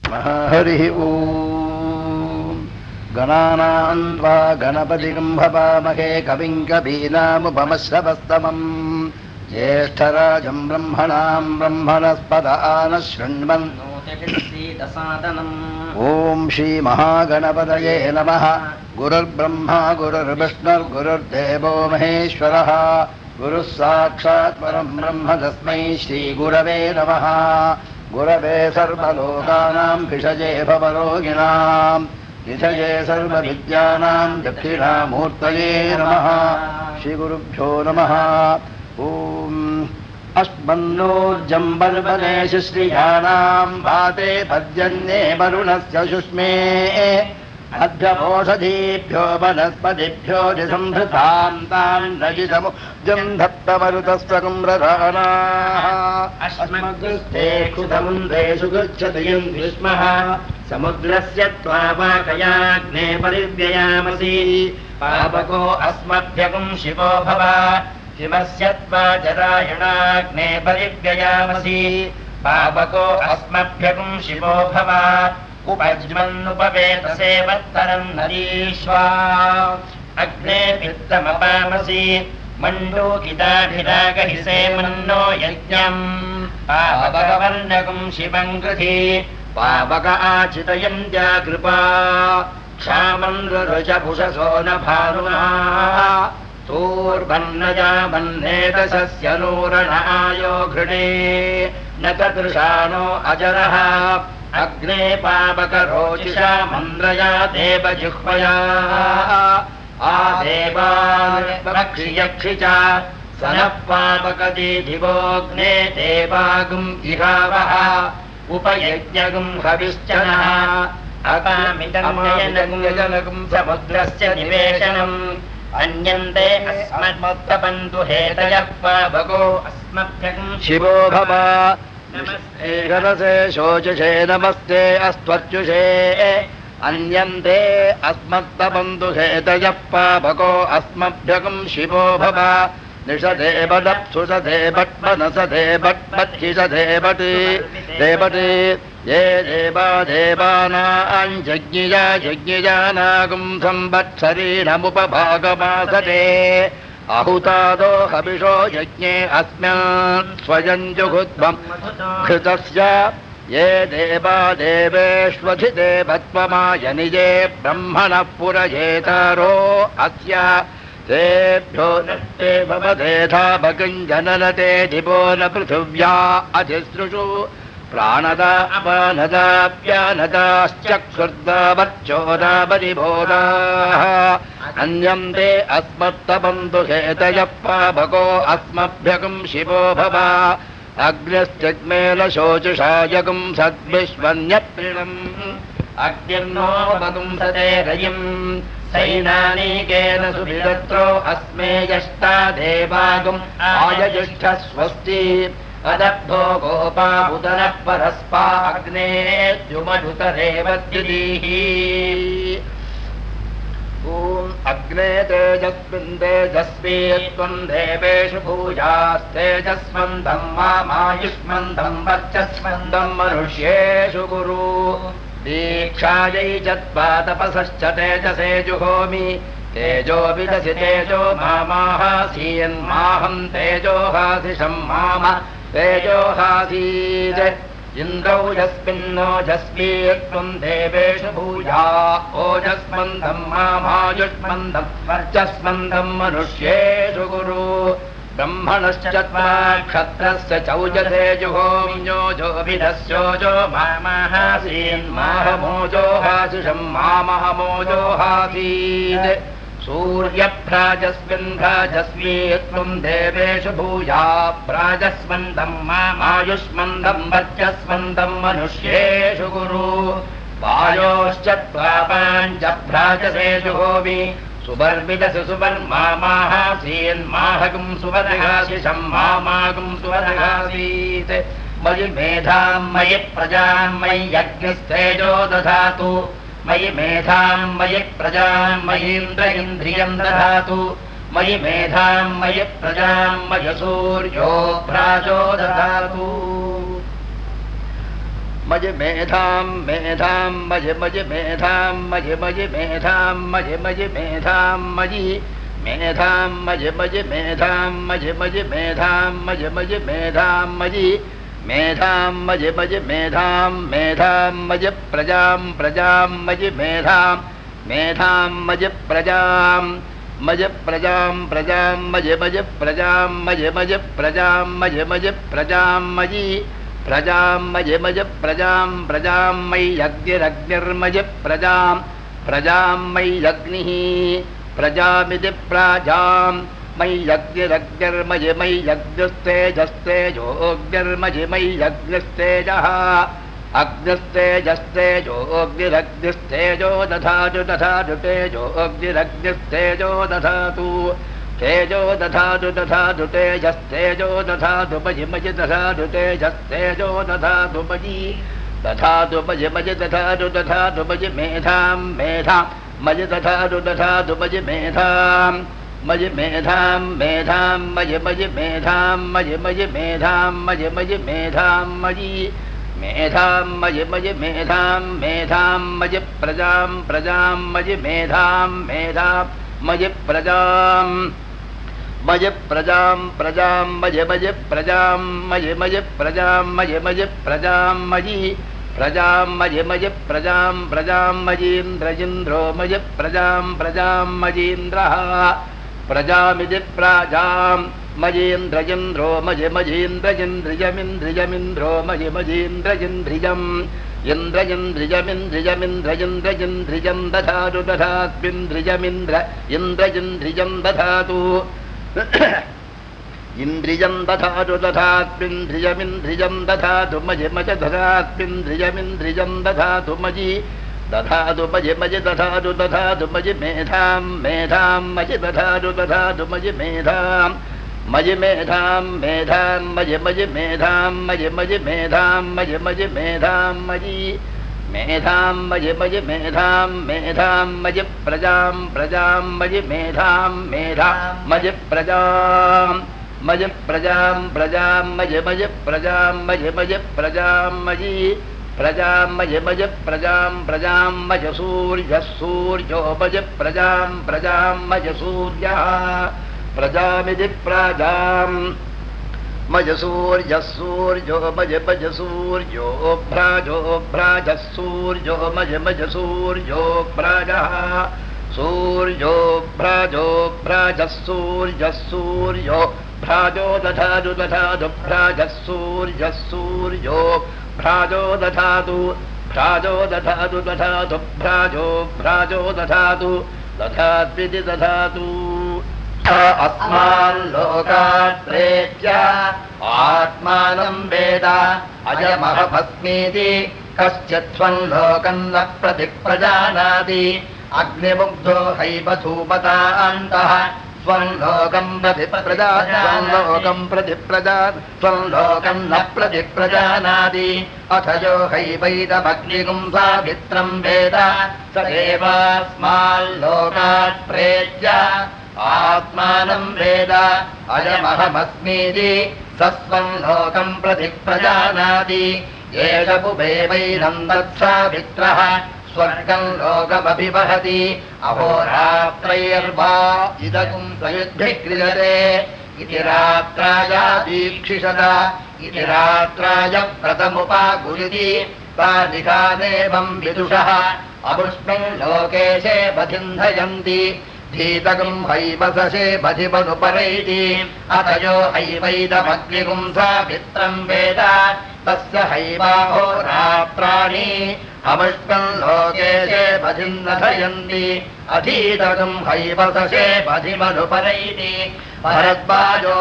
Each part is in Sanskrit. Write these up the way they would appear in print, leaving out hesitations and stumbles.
हरिः ॐ गणानां त्वा गणपतिं भवामहे कविं कवीनामुपमश्रवस्तमम् ज्येष्ठराजं ब्रह्मणां ब्रह्मणस्पद आनशृण्वन् ॐ श्रीमहागणपतये नमः। गुरुर्ब्रह्मा गुरुर्विष्णुर्गुरुर्देवो महेश्वरः गुरुः साक्षात् परं ब्रह्म तस्मै श्रीगुरवे नमः। गुरवे सर्वलोकानां भिषजे भवरोगिणां निधये सर्वविद्यानां दक्षिणामूर्तये नमः। श्रीगुरुभ्यो नमः। ॐ अस्मन्नोर्जं बर्बलेषु श्रियाणां भाते पद्यन्ये वरुणस्य शुष्मे अभ्यपोषधीभ्यो वनस्पतिभ्यो निसंहृतां तां रजितमुजं धत्तमरुतस्वकुम्रधानाः अस्मद्गृस्ते क्षुतमुन्द्रेषु गच्छति यं ग्रीष्मः समुद्रस्य त्वावाकयाग्ने परिव्ययामसि पावको अस्मभ्यगुं शिवो भव शिवस्य त्वा जरायणाग्ने परिव्ययामसि पावको अस्मभ्यगुं शिवो भव उपज्मन्नुपवेतसे वत्तरं नरीश्वा अग्ने पित्तमपामसि मण्डूकिताभिरागहिसे मन्नो यज्ञम् पावकवर्णकं शिवं कृधि पावक आचितयं जागृपा क्षामन्द्ररुचभुषसो न भानुना तूर्भन्नजा मन्नेतसस्य नूरणआयो घृणे न तदृशानो अजरः अग्ने पावकरोचिषा मन्द्रया देवजिह्वया आदेवान् रक्षियक्षि च स नः पावकति दिवोऽग्ने देवागुम् इहावः उपयज्ञगुम् हविश्चनः अपामितमयनगुम् समुद्रस्य निवेशनम् अन्यन्ते अस्मत्तपन्तु हेतयः पावको अस्मभ्यगुम् शिवो भव नमस्ते गणसे शोचसे नमस्ते अस्त्वच्युषे अन्यन्ते अस्मत्तपन्तु हेतयः पावको अस्मभ्यगुं शिवो भव निषदे बडप्सुषदे बट्मनसदे बट्मच्छिषदे बटि देवटे ये देवा देवानां यज्ञिया यज्ञिजानागुं संवत्सरीणमुपभागमासते आहुतादो हविषो यज्ञे अस्मान् स्वयं जुहुध्वं घृतस्य ये देवा देवेष्वधिते भत्वमायनिजे ब्रह्मणः पुरजेतारो अस्य तेभ्यो नत्ते भवदेधा भगञ्जननते दिवो न पृथिव्या अधिसृषु प्राणदा अपानदाप्यानदाश्चक्षुर्दावर्चोदाबलिभोदाः अन्यन्ते अस्मत्तपन्तु हेतयः पावको अस्मभ्यगुं शिवो भव अग्निश्चिग्मेन शोचिषायगुं सद्विश्वन्यप्रिणम् अग्निर्नो वगुंसते रयिम् सैनानीकेन सुभिरत्रो अस्मे यष्टा देवागुम् आयजिष्ठ स्वस्ति अदब्धो गोपा उदरः परस्पा अग्ने द्युमधुतरेव द्युदीः ॐ अग्ने तेजस्मिन् तेजस्वी त्वं देवेषु भूयास्तेजस्मन्दं मायुष्मन्दं वर्चस्मन्दं मनुष्येषु कुरु दीक्षायै चत्वा तपसश्च तेजसे जुहोमि तेजो विदसि तेजो मामाहासीन्माहं तेजोहासिषं माम तेजोहासीत् इन्द्रौ यस्मिन्नोजस्वी त्वं देवेषु भूया ओजस्मन्दं मामायुष्मन्दं वर्चस्मन्दं मनुष्येषु कुरु ब्रह्मणश्च त्वा क्षत्रस्य चौजसे जुहोम्योजो विदस्योजो मामाहासीन्माहमोजोहासिषं मामहमोजोहासीत् सूर्यभ्राजस्मिन् भ्राजस्वी त्वं देवेषु भूया भ्राजस्मन्दं मामायुष्मन्दं वर्चस्मन्दं मनुष्येषु कुरु वायोश्च त्वा पाञ्चभ्राजसे जुहोमि सुवर्विदसु सुवर्मामाहासीन्माहगुं सुवर्गाशिषं मामागुं सुवर्गासीत् मयि मेधां मयि प्रजां मयि यज्ञस्तेजो दधातु मयि मेधां मयि प्रजां मयीन्द्र इन्द्रियं दधातु मयि मेधां मयि प्रजां मयि सूर्यो भ्राजो दधातु मज मेधाम मेधाम मज मज मेधाम मज मज मेधाम मज मज मेधाम मजी मेधाम मज मज मेधाम मज मज मेधाम मज मज मेधाम मजी मेधाम मज मज मेधाम मेधाम मज प्रजाम प्रजाम मज मेधाम मेधाम मज प्रजाम मज प्रजाम प्रजाम मज मज प्रजाम मज मज प्रजाम मज मज प्रजाम मजी प्रजाम मज मज प्रजाम प्रजाम मयि यज्ञरग्निर्मज प्रजाम प्रजाम मयि अग्निः प्रजामिति प्राजाम मयि यज्ञरग्निर्मज मयि यज्ञस्तेजस्तेजोऽग्निर्मज मयि यज्ञस्तेजः अग्निस्तेजस्तेजोऽग्निरग्निस्तेजो दधातु दधातु तेजोऽग्निरग्निस्तेजो दधातु तेजो दधातु दधातु तेजस्तेजो दधातु मजि मजि दधातु तेजस्तेजो दधातु मजि दधातु मजि मजि दधातु दधातु मजि मेधां मेधां मजि दधातु दधातु मजि मेधां मजि मेधां मेधां मजि मजि मेधां मजि मजि मेधां मजि मजि मेधां मजि मेधां मजि मजि मेधां मेधां मजि प्रजां प्रजां मजि मेधां मेधां मजि प्रजां मज प्रजां प्रजां मज मज प्रजां मज मज प्रजां मज मज प्रजां मजि प्रजां मज मज प्रजां प्रजां मजीन्द्रजिन्द्रो मज प्रजां प्रजां मजीन्द्रः प्रजामिति प्राजां मजीन्द्रजिन्द्रो मज मजीन्द्रजिन्द्रिजमिन्द्रिजमिन्द्रो मज मजीन्द्रजिन्द्रिजम् इन्द्रजिन्द्रिजमिन्द्रिजमिन्द्रजिन्द्रजिन्द्रिजं दधातु दधात्विन्द्रिजमिन्द्र इन्द्रजिन्द्रिजं दधातु इन्द्रिजं दधातु दधात्विन्द्रिजमिन्द्रिजं दधातु मज मज दधात्विन्द्रिजमिन्द्रिजं दधातु मजि दधातु मज मज दधातु दधातु मज मेधां मेधां मज दधातु दधातु मज मेधां मज मेधां मेधां मज मज मेधां मज मज मेधां मज मज मेधां मजि मेधां मज मज मेधां मेधां मज प्रजां प्रजां मज मेधां मेधां मज प्रजां मज प्रजां प्रजां मज मज प्रजां मज मज प्रजां मजि प्रजां मज मज प्रजां प्रजां मज सूर्यः सूर्यो मज प्रजां प्रजां मज सूर्यः प्रजामिति प्राजां मज सूर्यः सूर्यो मज मज सूर्यो भ्राजः सूर्यो मज मज सूर्यो भ्राजः सूर्यो भ्राजः सूर्यः सूर्यो भ्राजो दधातु दधातु भ्राजः सूर्यः सूर्यो भ्राजो दधातु दधातु भ्राजो दधातु दधात्विति दधातु अस्माल्लोकात् प्रेत्य आत्मानं वेद अजमहमस्मीति कश्चित् स्वं लोकं न प्रतिप्रजानाति अग्निमुग्धो हैव धूमतान्तः स्वं लोकं न प्रतिप्रजानाति अथ यो हैवैदमग्निगुं सावित्रं वेद स एवास्माल्लोकात् प्रेत्य आत्मानं वेद अयमहमस्मीति सस्वं लोकं प्रतिप्रजानाति एष पुभेवैनं तत्सावित्रः स्वर्गं लोकमभिवहति अहोरात्रैर्वा इदगुं सयुद्धिक्रियते इति रात्रायादीक्षिषद इति रात्राय व्रतमुपागुरिति तानिकादेवं विदुषः अपुष्मिन् लोकेशे बधिन्धयन्ति धीतगुं हैवसशे बधिमनुपरैति अतयो हैवैदमग्निगुं सावित्रं वेद तस्य हैवाहोरात्राणि अमुष्मिन् लोकेशे बधिन्नथयन्ति अधीतगुं हैवसशे बधिमनुपरैति भरद्वाजो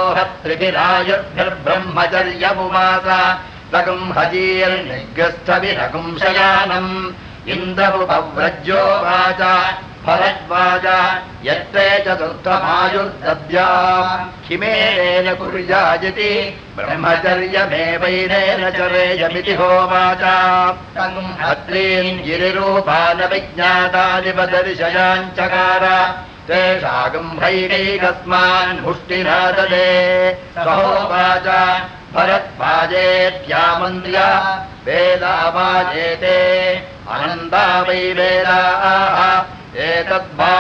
हत्रिभिरायुर्भिर्ब्रह्मचर्यमुवास तगुं हजीर्निग्रस्थविरगुं शयानम् इन्द्रमुपव्रज्यो वाच भरद्वाज यत्रे चतुर्थमायुर्दद्याम् किमेन कुर्याजिति ब्रह्मचर्यमेवैनेन चरेयमिति होवाच तम् हत्रीन् गिरिरूपान विज्ञातानिपदर्शयाञ्चकार तेषागम् भैकैकस्मान् मुष्टिना ददे स होवाच भरद्वाजेत्यामन्द्र्य वेदावाजेते अनन्ता वै वेदाः एतद्वा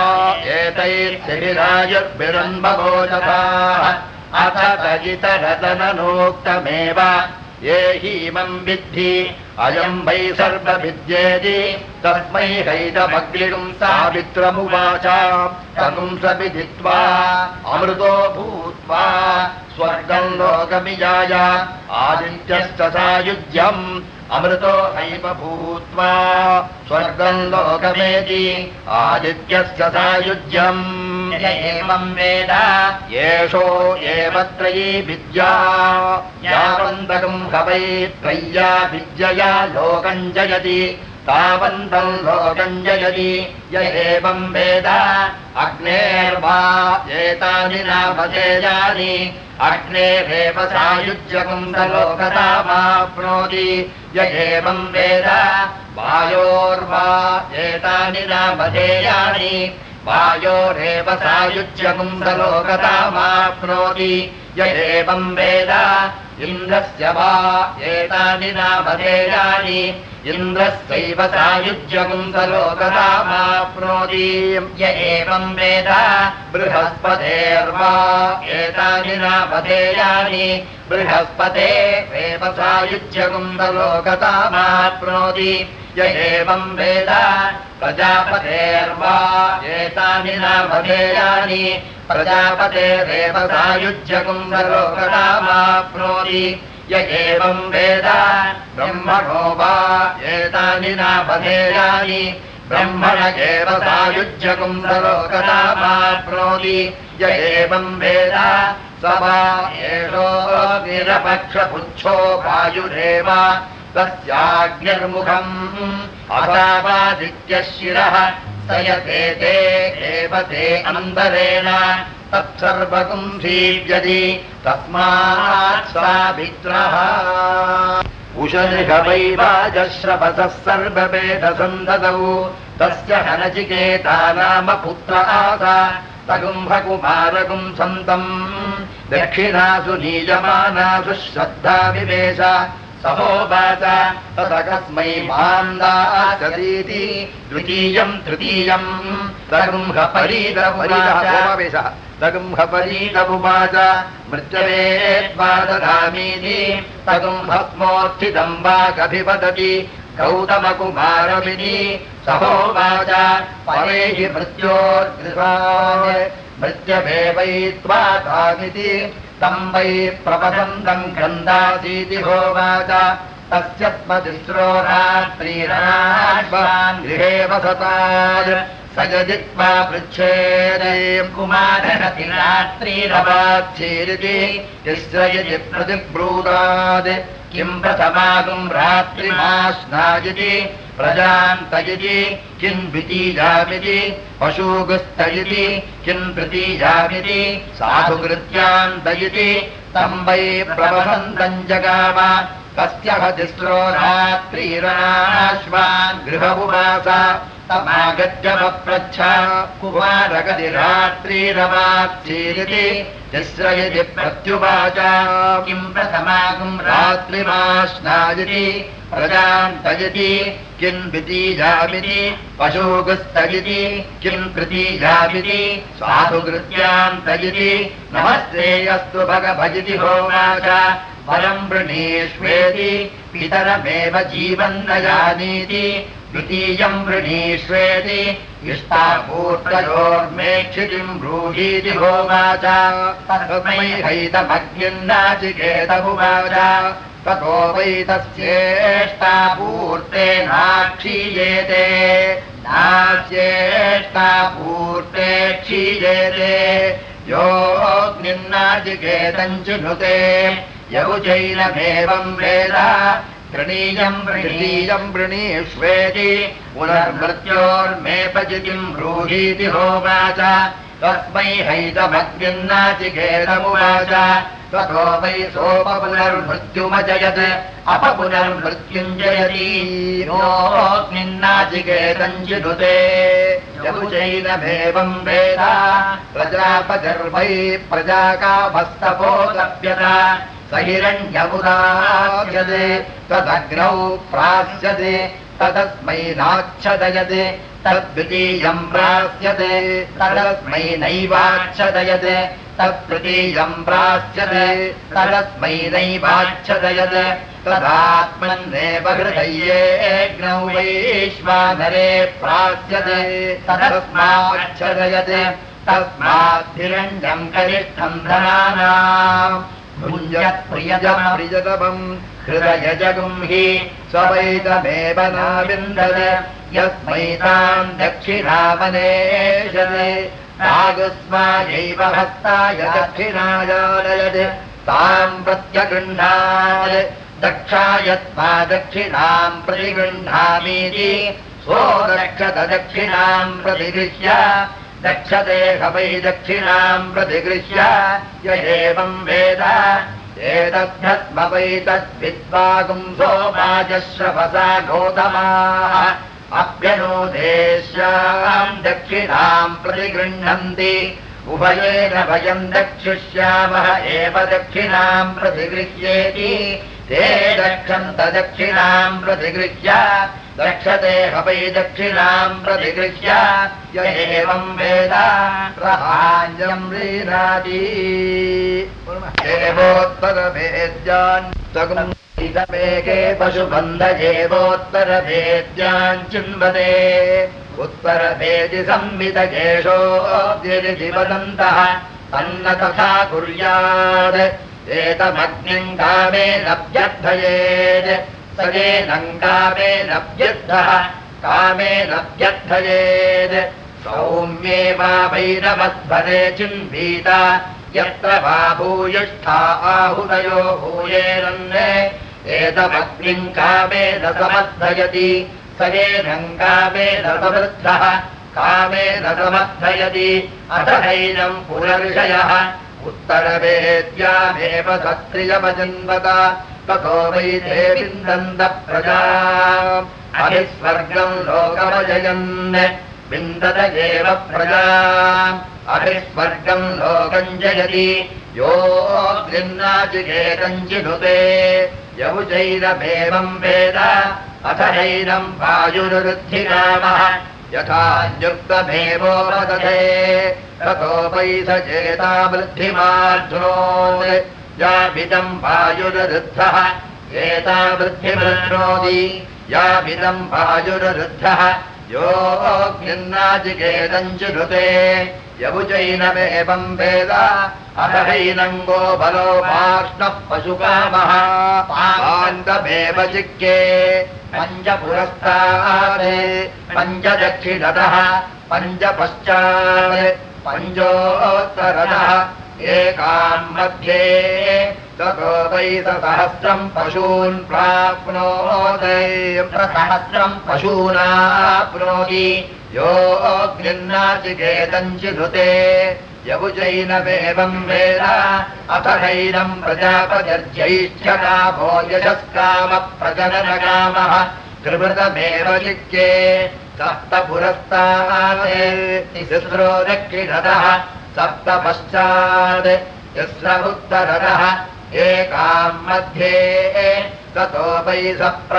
एतैर्शिबिरायुर्भिरन्भगोचताः अथ तजितरतननोक्तमेव ये हीमम् विद्धि अयम् वै सर्वविद्येति तस्मै हैतमग्निम् सावित्रमुवाच तगुंसविदित्वा अमृतो भूत्वा स्वर्गम् लोकमियाय आदित्यश्च सायुज्यम् अमृतो हैव भूत्वा स्वर्गम् लोकमेति आदित्यश्च सायुज्यम् एवम् वेद येषो एव त्रयी विद्या यावन्तकम् हवै त्रय्या विद्यया लोकम् जयति तावन्तम् लोकम् जयति य एवम् वेद अग्नेर्वा एतानि नामधेयानि अग्नेरेव सायुज्यकम् स लोकतामाप्नोति य एवम् वेद वायोर्वा एतानि नामधेयानि वायोरेव सायुज्यकम् स लोकतामाप्नोति य एवम् वेद इन्द्रस्य वा एतानि नामधेयानि इन्द्रस्यैव सायुज्यकम् स लोकतामाप्नोति य एवम् वेद बृहस्पतेर्वा एतानि नामधेयानि बृहस्पतेरेव सायुज्यकम् स लोकतामाप्नोति य एवम् वेद प्रजापतेर्वा एतानि नामधेयानि प्रजापतेरेव सायुज्यकम् स लोकतामाप्नोति य एवम् वेद ब्रह्मणो वा एतानि नामधेयानि ब्रह्मण एव सायुज्यकम् स लोकतामाप्नोति य एवम् वेद स वा एषो निरपक्षपुच्छो वायुरेव तस्याग्निर्मुखम् अथावादित्यः शिरः स यतेते एव ते अन्तरेण तत्सर्वगुम् धीव्यति तस्मात् सावित्रः उशनिषवैवाजश्रवसः सर्ववेदसन्ददौ तस्य हनचिकेता नाम पुत्र आसा तगुम्भकुमारगुम् सन्तम् दक्षिणासु नीयमानासु श्रद्धा विवेश सहोवाच ततकस्मै माम् दास्यतीति द्वितीयम् तृतीयम् तगुम्हपरीतमुवाच मृत्यवे त्वा ददामीति तगुम्भस्मोत्थितम् वागभिवदति गौतमकुमारमिति सहोवाच परे हि मृत्योर्गृहाय मृत्यवे वै त्वा तामिति तम् वै प्रपदन्तम् क्रन्दासीति होवाच तस्य स्मतिस्रो रात्रिराश्वान् गृहे वसतात् स यदित्वा पृच्छेदे कुमारहति रात्रिरवाच्छीरिति तिस्रयति प्रतिब्रूतात् किम् प्रथमागुम् रात्रिमाश्नायिति प्रजान्तयिति किम् द्वितीयामिति पशूगुस्तयिति किम् तृतीयामिति साधुकृत्यान्तयिति तम् वै प्रवहन्तम् जगाम तस्य हतिस्रो रात्रिराश्वान् गृहमुवास तमागत्य पप्रच्छ कुमारगति रात्रिरवाच्छीरिति तिस्रयति प्रत्युवाच किम् प्रथमागुम् रात्रिमाश्नायिति प्रजान्तयिति किम् द्वितीयामिति पशूगुस्तयिति किम् तृतीयामिति साधुकृत्यान्तयिति नमस्तेऽस्तु भगभजिति होवाच वरम् वृणीष्वेति पितरमेव जीवन्नयानीति द्वितीयम् वृणीष्वेति इष्टापूर्तयोर्मेक्षितिम् ब्रूहीति होवाच तस्मै हैतमग्निन्नाचिकेतमुवाच ततो वै तस्येष्टापूर्ते नाक्षीयेते नास्येष्टापूर्ते क्षीयेते योऽग्निन्नाचिकेतम् चिनुते यौजैनमेवम् वेद तृणीयम् वृणीष्वेति पुनर्मृत्योर्मेपचितिम् ब्रूहीति होवाच तस्मै हैतमग्निन्नाचिकेतमुवाच ततो वै सोपपुनर्मृत्युमजयत् अपपुनर्मृत्युञ्जयति योऽग्निन्नाचिकेतम् चिनुते यौजैनमेवम् वेद प्रजापतिर्वै प्रजाकामस्तपोतप्यत स हिरण्यमुदास्यते तदग्नौ प्रास्यते तदस्मै नाच्छदयते तद्द्वितीयं प्रास्यते तदस्मै नैवाच्छदयते तत्तृतीयं प्रास्यते तदस्मै नैवाच्छदयते तदात्मन्नेव हृदयेऽग्नौ वैश्वानरे प्रास्यते तदस्माच्छदयते तस्माद्धिरण्यं कनिष्ठं धनानाम् भुञ्जत्प्रियतमम् हृदयजगुंहि स्वैतमेव नाविन्दते यस्मै तां दक्षिणामनेशते नागस्मायैव हस्ताय दक्षिणायानयते तां प्रत्यगृह्णात् दक्षायत्मा दक्षिणां प्रतिगृह्णामीति सो दक्षत दक्षिणां प्रतिगृह्य दक्षते वै दक्षिणां प्रतिगृह्य य एवं वेद एतद्धस्म वै तद्विद्वागुंसो वाजश्रवसा गौतमाः अप्यनोदेश्यां दक्षिणां प्रतिगृह्णन्ति उभयेन वयं दक्षिष्यामः एव दक्षिणां प्रतिगृह्येति ते दक्षन्त दक्षिणां प्रतिगृह्य दक्षते वै दक्षिणां प्रतिगृह्य य एवं वेद प्रहाञ्जं रीणाति एवोत्तरवेद्यान् इदमेके पशुबन्धजेवोत्तरवेद्यान् चिन्वते उत्तरवेदि संवितकेशोऽद्यरिति वदन्तः तन्न तथा कुर्यात् एतमग्निं कामेन व्यर्थयेत् सजेनं कामेन व्यर्थः कामेन व्यर्थयेत् सौम्ये वा वैरवध्वरे चिन्वीता यत्र वा भूयिष्ठा आहुतयो भूयेरन्ने एतमग्निं कामेन समर्थयति सजेनं कामेन समृद्धः कामेन समर्थयति अथ हैनं पुनर्षयः उत्तरवेद्यामेव सत्रियमजन्वत ततो वै ते विन्दन्त प्रजा अभिस्वर्गं लोकमजयन् विन्दत एव प्रजा अभिस्वर्गं लोकं जयति योऽग्निन्नाचिकेतञ्चिनुते यमुचैरमेवं वेद अथ हैनं वायुरुद्धिरामः यथा युक्तमेवोपदधे ततो वै स चेता वृद्धिमार्ध्नोत् याभिदं वायुरुद्धः एता वृद्धिमृह्णोति याभिदं वायुरुद्धः योऽग्निन्नाचिकेतञ्चिनुते यमुचैनमेवं वेद अथ हैनं गोबलो पार्ष्णः पशुकामः पाण्डमेव चिक्के पञ्चपुरस्तात् पञ्चदक्षिणतः पञ्चपश्चात् पञ्चोत्तरतः एकां मध्ये ततो वै सहस्रं पशून् प्राप्नोत् सहस्रं पशूनाप्नोति योऽग्निन्नाचिकेतञ्चिनुते यमुचैनमेवं वेद अथ हैनं प्रजापतिर्ज्यैष्ठ्यकामो यशस्कामप्रजननकामः कृभृतमेव चिक्के सप्तपुरस्तात् तिस्रो दक्षिणतः सप्तपश्चात् तिस्रमुत्तरतः एकां मध्ये ततो वै स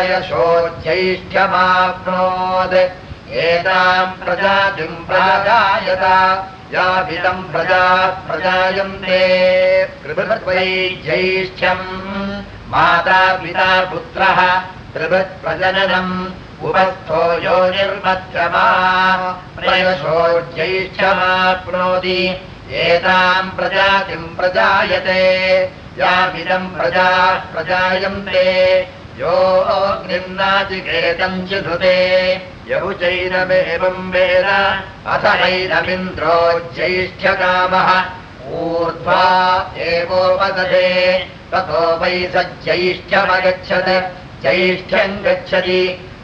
प्रयशोज्यैष्ठ्यमाप्नोत् एतां प्रजातिं प्रजायत याभिदं प्रजा प्रजायन्ते त्रिभृत्वै ज्यैष्ठ्यम् माता पिता पुत्रः त्रिभृत्प्रजननम् उपस्थो यो निर्मध्यमा प्रयशो ज्यैष्ठ्यमाप्नोति एतां प्रजातिं प्रजायते याभिदं प्रजा प्रजायन्ते योऽग्निन्नाचिकेतञ्चिनुते यमुचैनमेवं वेद अथ हैनमिन्द्रो ज्यैष्ठ्यकामः ऊर्ध्वा एवोपदधे ततो वै स ज्यैष्ठ्यमगच्छत् ज्यैष्ठ्यं गच्छति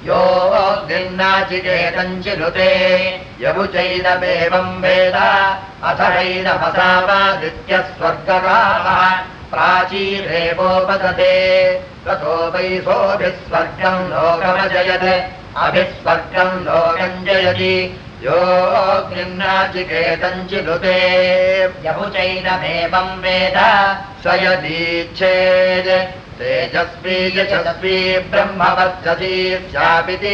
योऽग्निन्नाचिकेतञ्चिनुते यमुचैनमेवं वेद अथ हैनमसावादित्यः स्वर्गकामः प्राचीरेवोपदधे ततो वै सोऽभिस्वर्गं लोकमजयत् अभिस्वर्गं लोकं जयति योऽग्निर्नाचिकेतम् चिनुते यमुचैनमेवम् वेद स यदीच्छेत् तेजस्वी यशस्वी ब्रह्मवर्चसी स्यापिति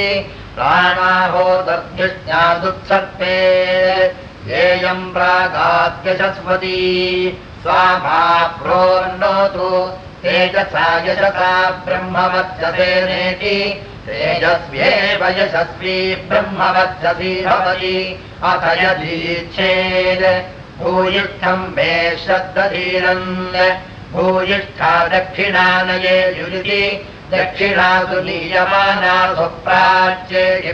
प्राणाहोदर्भिष्ण्यादुत्सर्पे येयम् प्रागाद्यशस्वती सा मा प्रोन्नोतु तेजसा यशसा ब्रह्मवर्चसेनेति तेजस्व्येव यशस्वी ब्रह्मवर्चसी भवति अथ यदीच्छेत् भूयिष्ठम् मे श्रद्धधीरन् भूयिष्ठा दक्षिणानये युरिति दक्षिणासु लीयमाना सुप्राच्ये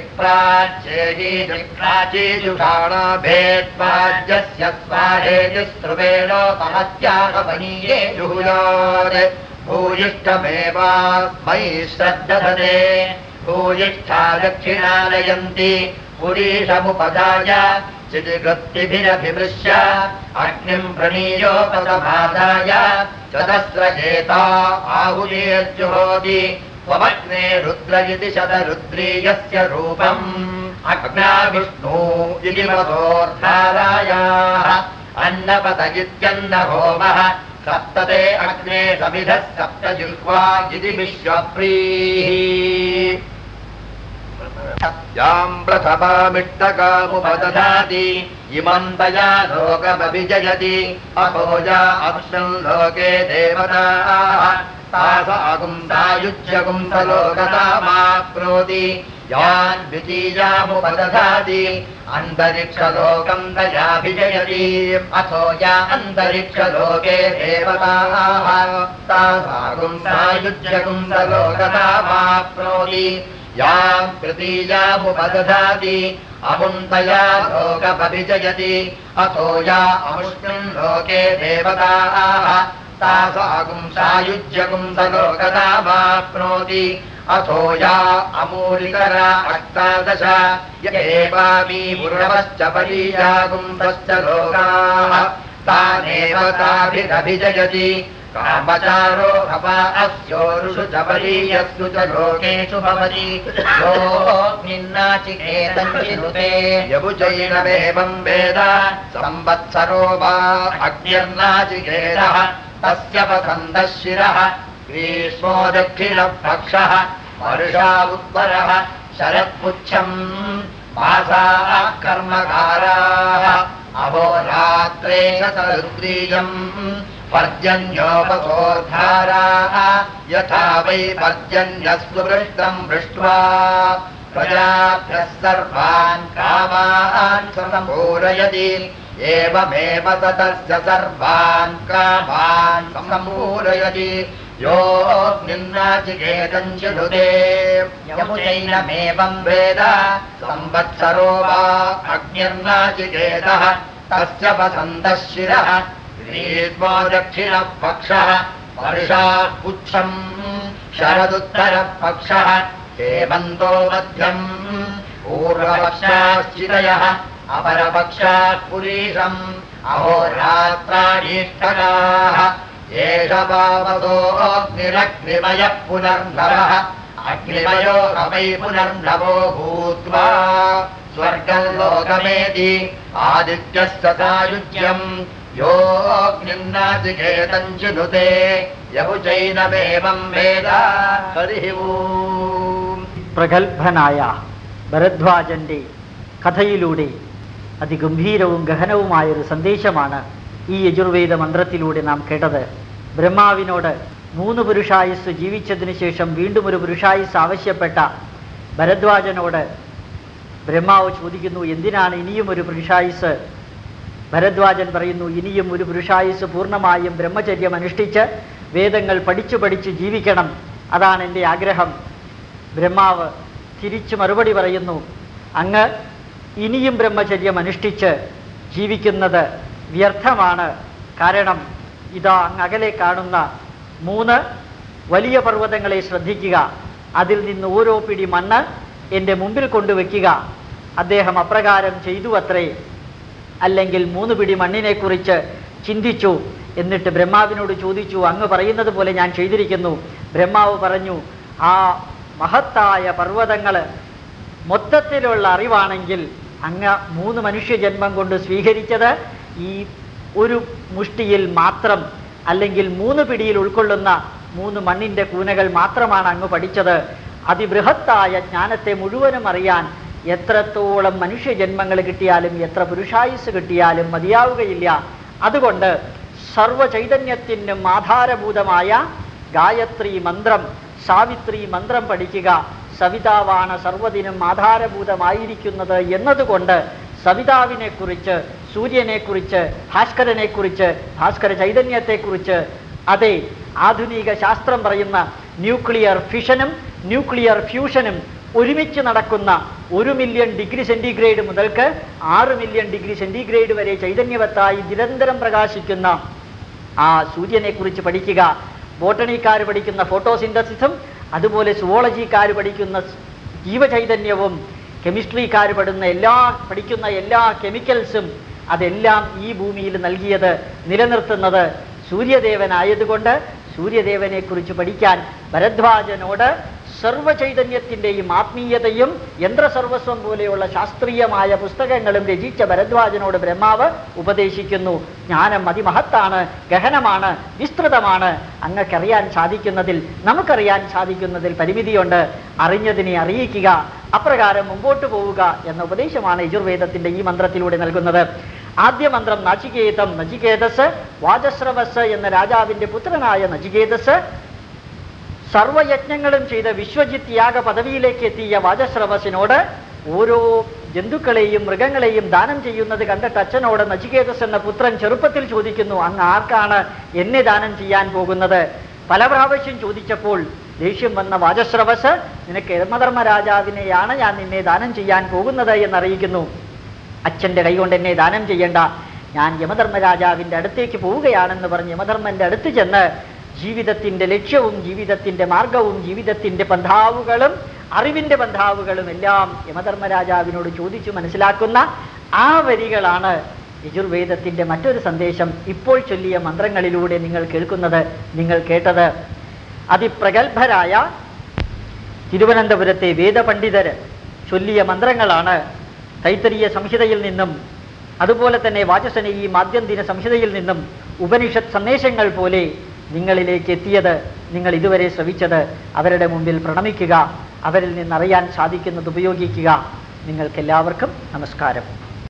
प्राचीजुषाणा भेत्वाज्यस्य स्वाहेति स्त्रुवेणोपहत्याहवनीये जुहुयात् भूयिष्ठमेवास्मै श्रद्धधते भूयिष्ठा दक्षिणानयन्ति पुरीशमुपदाय चितिवृत्तिभिरभिमृश्य अग्निम् प्रणीयोपसमादाय चतस्रजेता आहुतिर्जुहोति त्वमग्ने रुद्र इति शतरुद्रीयस्य रूपम् अग्ना विष्णु इति मधोर्धारायाः अन्नपत इत्यन्नहोमः सप्तते अग्ने समिधः सप्तजिह्वा इति विश्वप्रीः याम् प्रथमामिष्टकामुपदधाति इमम् तया लोकमभिजयति अभोजा अक्षम् लोके देवताः तासागुम् सायुज्यगुम् सलोकतामाप्नोति यान् द्वितीयामुपदधाति अन्तरिक्षलोकम् तयाभिजयति अथो या अन्तरिक्षलोके देवताः तासागुम् सायुज्यगुम् सलोकतामाप्नोति याम् तृतीयामुपदधाति अमुन्तया लोकमभिजयति अथो या अमुष्मिन् लोके देवताः तासागुम् सायुज्यगुम् सलोकतामाप्नोति अथो या अमूलिकरा अष्टादश य एवामी पूर्वश्च परीयागुम् तश्च लोकाः तानेव ताभिरभिजयति कामचारो भवा अस्योरुषु च परीयस्सु च लोकेषु भवति योऽग्निर्नाचिकेतम् चिनुते यमुचैनमेवम् वेद संवत्सरो वा अग्निर्नाचिकेतः तस्य वसन्तः शिरः ग्रीष्मो दक्षिणपक्षः वर्षा उत्तरः शरत्पुच्छम् मासाः कर्मकाराः अहोरात्रे शतरुद्रीयम् पर्जन्योपसोद्धाराः यथा वै पर्जन्यस्तु पृष्टम् पृष्ट्वा प्रजाभ्यः सर्वान् कामान् सम्पूरयति एवमेव ततस्य सर्वान् कामान् सम्पूरयति योऽग्निर्नाचिकेतम् चिनुते यमुचैनमेवम् वेद संवत्सरो वा अग्निर्नाचिकेतः तस्य वसन्तः शिरः ग्रीष्मो दक्षिणपक्षः वर्षा पुच्छम् शरदुत्तरपक्षः हेमन्तो मध्यम् पूर्वपक्षाश्चितयः अपरपक्षाः पुरीशम् अहोरात्राणीष्टकाः एष वावसोऽग्निरग्निमयः पुनर्नवः अग्निमयो वै पुनर्नवो भूत्वा स्वर्गम् लोकमेति आदित्यस्य सायुज्यम् योऽग्निर्नाचिकेतम् चिनुते यमुचैनमेवम् वेद हरिः ഓം. പ്രഗത്ഭനായ ഭരദ്വാജന്റെ കഥയിലൂടെ അതിഗംഭീരവും ഗഹനവുമായൊരു സന്ദേശമാണ് ഈ യജുർവേദ മന്ത്രത്തിലൂടെ നാം കേട്ടത്. ബ്രഹ്മാവിനോട് 3 പുരുഷായുസ് ജീവിച്ചതിന് ശേഷം വീണ്ടും ഒരു പുരുഷായുസ് ആവശ്യപ്പെട്ട ഭരദ്വാജനോട് ബ്രഹ്മാവ് ചോദിക്കുന്നു, എന്തിനാണ് ഇനിയും ഒരു പുരുഷായുസ്? ഭരദ്വാജൻ പറയുന്നു, ഇനിയും ഒരു പുരുഷായുസ് പൂർണ്ണമായും ബ്രഹ്മചര്യം അനുഷ്ഠിച്ച് വേദങ്ങൾ പഠിച്ചു ജീവിക്കണം, അതാണ് എൻ്റെ ആഗ്രഹം. ബ്രഹ്മാവ് തിരിച്ചു മറുപടി പറയുന്നു, അങ്ങ് ഇനിയും ബ്രഹ്മചര്യം അനുഷ്ഠിച്ച് ജീവിക്കുന്നത് വ്യർത്ഥമാണ്. കാരണം ഇതാ അങ്ങ് അകലെ കാണുന്ന 3 വലിയ പർവ്വതങ്ങളെ ശ്രദ്ധിക്കുക, അതിൽ നിന്ന് ഓരോ പിടി മണ്ണ് എൻ്റെ മുമ്പിൽ കൊണ്ടുവയ്ക്കുക. അദ്ദേഹം അപ്രകാരം ചെയ്തു അത്രേ. അല്ലെങ്കിൽ 3 പിടി മണ്ണിനെക്കുറിച്ച് ചിന്തിച്ചു. എന്നിട്ട് ബ്രഹ്മാവിനോട് ചോദിച്ചു, അങ്ങ് പറയുന്നത് പോലെ ഞാൻ ചെയ്തിരിക്കുന്നു. ബ്രഹ്മാവ് പറഞ്ഞു, ആ മഹത്തായ പർവ്വതങ്ങൾ മൊത്തത്തിലുള്ള അറിവാണെങ്കിൽ അങ്ങ് 3 മനുഷ്യജന്മം കൊണ്ട് സ്വീകരിച്ചത് ഈ ഒരു മുഷ്ടിയിൽ മാത്രം, അല്ലെങ്കിൽ 3 പിടിയിൽ ഉൾക്കൊള്ളുന്ന 3 മണ്ണിൻ്റെ കൂനകൾ മാത്രമാണ് അങ്ങ് പഠിച്ചത്. അതിബൃഹത്തായ ജ്ഞാനത്തെ മുഴുവനും അറിയാൻ എത്രത്തോളം മനുഷ്യജന്മങ്ങൾ കിട്ടിയാലും എത്ര പുരുഷായുസ് കിട്ടിയാലും മതിയാവുകയില്ല. അതുകൊണ്ട് സർവചൈതന്യത്തിനും ആധാരഭൂതമായ ഗായത്രി മന്ത്രം, സാവിത്രി മന്ത്രം പഠിക്കുക. സവിതാവാണ് സർവ്വതിനും ആധാരഭൂതമായിരിക്കുന്നത് എന്നതുകൊണ്ട് സവിതാവിനെക്കുറിച്ച്, സൂര്യനെക്കുറിച്ച്, ഭാസ്കരനെക്കുറിച്ച്, ഭാസ്കര ചൈതന്യത്തെക്കുറിച്ച്, അതെ ആധുനിക ശാസ്ത്രം പറയുന്ന ന്യൂക്ലിയർ ഫിഷനും ന്യൂക്ലിയർ ഫ്യൂഷനും ഒരുമിച്ച് നടക്കുന്ന 1 മില്യൺ ഡിഗ്രി സെൻറ്റിഗ്രേഡ് മുതൽക്ക് 6 മില്യൺ ഡിഗ്രി സെൻറ്റിഗ്രേഡ് വരെ ചൈതന്യവത്തായി നിരന്തരം പ്രകാശിക്കുന്ന ആ സൂര്യനെക്കുറിച്ച് പഠിക്കുക. ബോട്ടണിക്കാർ പഠിക്കുന്ന ഫോട്ടോസിന്തസിസും അതുപോലെ സുവോളജിക്കാർ പഠിക്കുന്ന ജീവചൈതന്യവും കെമിസ്ട്രിക്കാർ പഠിക്കുന്ന എല്ലാ കെമിക്കൽസും അതെല്ലാം ഈ ഭൂമിയിൽ നൽകിയത് നിലനിർത്തുന്നത് സൂര്യദേവനായതുകൊണ്ട് സൂര്യദേവനെക്കുറിച്ച് പഠിക്കാൻ ഭരദ്വാജനോട് സർവചൈതന്യത്തിൻ്റെയും ആത്മീയതയും യന്ത്രസർവസ്വം പോലെയുള്ള ശാസ്ത്രീയമായ പുസ്തകങ്ങളും രചിച്ച ഭരദ്വാജനോട് ബ്രഹ്മാവ് ഉപദേശിക്കുന്നു. ജ്ഞാനം അതിമഹത്താണ്, ഗഹനമാണ്, വിസ്തൃതമാണ്. അങ്ങക്കറിയാൻ സാധിക്കുന്നതിൽ, നമുക്കറിയാൻ സാധിക്കുന്നതിൽ പരിമിതിയുണ്ട്. അറിഞ്ഞതിനെ അറിയിക്കുക, അപ്രകാരം മുമ്പോട്ട് പോവുക എന്ന ഉപദേശമാണ് യജുർവേദത്തിൻ്റെ ഈ മന്ത്രത്തിലൂടെ നൽകുന്നത്. ആദ്യ മന്ത്രം നചികേതം. നചികേതസ് വാജസ്രവസ് എന്ന രാജാവിൻ്റെ പുത്രനായ നചികേതസ് സർവയജ്ഞങ്ങളും ചെയ്ത് വിശ്വജിത് യാഗ പദവിയിലേക്ക് എത്തിയ വാജസ്രവസിനോട് ഓരോ ജന്തുക്കളെയും മൃഗങ്ങളെയും ദാനം ചെയ്യുന്നത് കണ്ടിട്ട് അച്ഛനോട് നചികേതസ് എന്ന പുത്രൻ ചെറുപ്പത്തിൽ ചോദിക്കുന്നു, അങ്ങ് ആർക്കാണ് എന്നെ ദാനം ചെയ്യാൻ പോകുന്നത്? പല പ്രാവശ്യം ചോദിച്ചപ്പോൾ ദേഷ്യം വന്ന വാജസ്രവസ്, നിനക്ക് യമധർമ്മരാജാവിനെയാണ് ഞാൻ നിന്നെ ദാനം ചെയ്യാൻ പോകുന്നത് എന്നറിയിക്കുന്നു. അച്ഛൻ്റെ കൈകൊണ്ട് എന്നെ ദാനം ചെയ്യേണ്ട, ഞാൻ യമധർമ്മരാജാവിൻ്റെ അടുത്തേക്ക് പോവുകയാണെന്ന് പറഞ്ഞ് യമധർമ്മൻ്റെ അടുത്ത് ചെന്ന് ജീവിതത്തിൻ്റെ ലക്ഷ്യവും ജീവിതത്തിൻ്റെ മാർഗവും ജീവിതത്തിൻ്റെ പന്ഥാവുകളും അറിവിൻ്റെ പന്ഥാവുകളും എല്ലാം യമധർമ്മരാജാവിനോട് ചോദിച്ചു മനസ്സിലാക്കുന്ന ആ വരികളാണ് യജുർവേദത്തിൻ്റെ മറ്റൊരു സന്ദേശം. ഇപ്പോൾ ചൊല്ലിയ മന്ത്രങ്ങളിലൂടെ നിങ്ങൾ കേൾക്കുന്നത്, നിങ്ങൾ കേട്ടത്. അതിപ്രഗത്ഭരായ തിരുവനന്തപുരത്തെ വേദപണ്ഡിതർ ചൊല്ലിയ മന്ത്രങ്ങളാണ്. തൈത്തരീയ സംഹിതയിൽ നിന്നും അതുപോലെ തന്നെ വാചസ്പനീയ മാദ്യന്തിന സംഹിതയിൽ നിന്നും ഉപനിഷത്ത് സന്ദേശങ്ങൾ പോലെ നിങ്ങളിലേക്ക് എത്തിയത്. നിങ്ങൾ ഇതുവരെ ശ്രവിച്ചത്. അവരുടെ മുമ്പിൽ പ്രണമിക്കുക, അവരിൽ നിന്നറിയാൻ സാധിക്കുന്നത് ഉപയോഗിക്കുക. നിങ്ങൾക്കെല്ലാവർക്കും നമസ്കാരം.